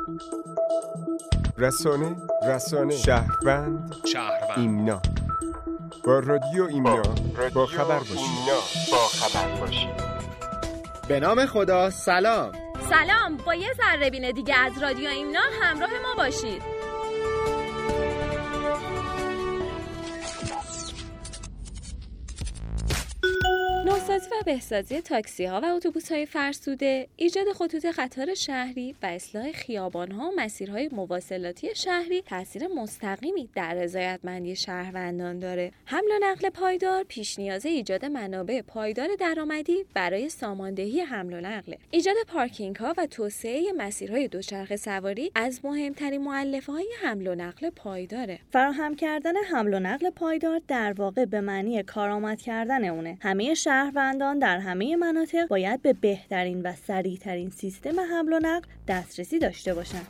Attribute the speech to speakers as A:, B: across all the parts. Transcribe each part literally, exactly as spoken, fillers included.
A: رسانه رسانه شهروند
B: شهروند
A: ایمنا با رادیو ایمنا با خبر باشید.
C: با خبر باشید.
B: به نام خدا. سلام
D: سلام، با یه ذره بین دیگه از رادیو ایمنا همراه ما باشید. نوسازی و بهسازی تاکسی‌ها و اتوبوس‌های فرسوده، ایجاد خطوط قطار شهری و اصلاح خیابان‌ها و مسیرهای مواصلاتی شهری تأثیر مستقیمی در رضایتمندی شهروندان داره. حمل و نقل پایدار پیش نیاز ایجاد منابع پایدار درآمدی برای ساماندهی حمل و نقل. ایجاد پارکینگ‌ها و توسعه مسیرهای دوچرخه سواری از مهمترین مؤلفه‌های حمل و نقل پایداره.
E: فراهم کردن حمل و نقل پایدار در واقع به معنی کارآمد کردن اونه. همه شهروندان در همه مناطق باید به بهترین و سریعترین سیستم حمل و نقل دسترسی داشته باشند.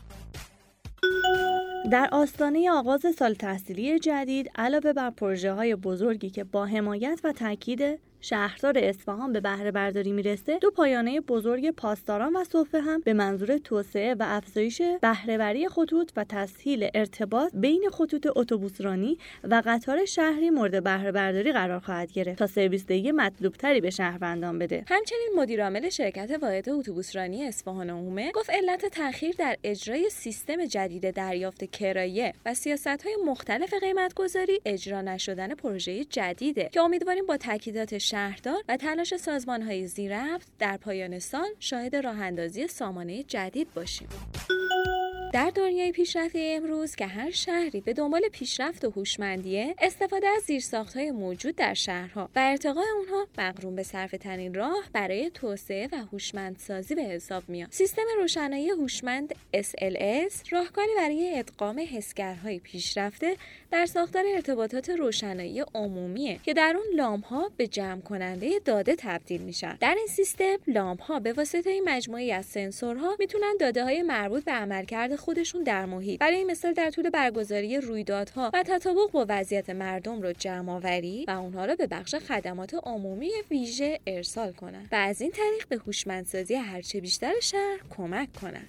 E: در آستانه آغاز سال تحصیلی جدید، علاوه بر پروژه‌های بزرگی که با حمایت و تاکید شهردار اصفهان به بهره برداری میرسه، دو پایانه بزرگ پاسداران و صفه هم به منظور توسعه و افزایش بهره وری خطوط و تسهیل ارتباط بین خطوط اتوبوسرانی و قطار شهری مورد بهره برداری قرار خواهد گرفت تا سرویس‌دهی مطلوب‌تری به شهروندان بده.
D: همچنین مدیر عامل شرکت واحد اتوبوسرانی اصفهان عمومه گفت علت تأخیر در اجرای سیستم جدید دریافت کرایه و سیاست‌های مختلف قیمت‌گذاری اجرا نشدن پروژه جدیده که امیدواریم با تاکیدات شهردار و تلاش سازمان‌های زیرربط در پایان سال شاهد راه‌اندازی سامانه جدید باشیم. در دنیای پیشرفته امروز که هر شهری به دنبال پیشرفت و هوشمندیه، استفاده از زیرساخت‌های موجود در شهرها و ارتقاء اونها مقرون به صرفه‌ترین راه برای توسعه و هوشمندسازی به حساب میاد. سیستم روشنایی هوشمند اس ال اس راهکاری برای ادغام حسگرهای پیشرفته در ساختار ارتباطات روشنایی عمومیه که در اون لامپ‌ها به جمع کننده داده تبدیل میشن. در این سیستم لامپ‌ها به واسطه مجموعه‌ای از سنسورها میتونن داده‌های مربوط به عملکرد خودشون در محیط، برای مثال در طول برگزاری رویدادها و تطابق با وضعیت مردم رو جمع آوری و اونها رو به بخش خدمات عمومی ویژه ارسال کنن و از این طریق به هوشمندسازی هرچه بیشتر شهر کمک کنن.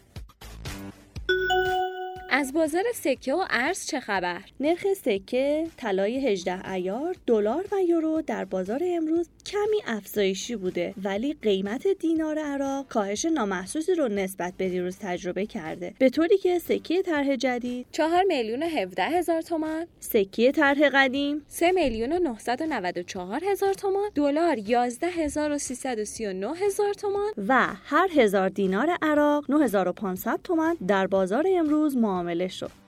D: از بازار سکه و ارز چه خبر؟
E: نرخ سکه، طلای هجده عیار، دلار و یورو در بازار امروز کمی افزایشی بوده، ولی قیمت دینار عراق کاهش نامحسوسی رو نسبت به دیروز تجربه کرده، به طوری که سکه طرح جدید
D: چهار میلیون و هفده هزار تومان،
E: سکه طرح قدیم
D: سه میلیون و نهصد و نود و چهار هزار تومان، دلار یازده هزار و سیصد و سی و نه هزار تومان
E: و هر هزار دینار عراق نه هزار و پانصد تومان در بازار امروز معامله شد.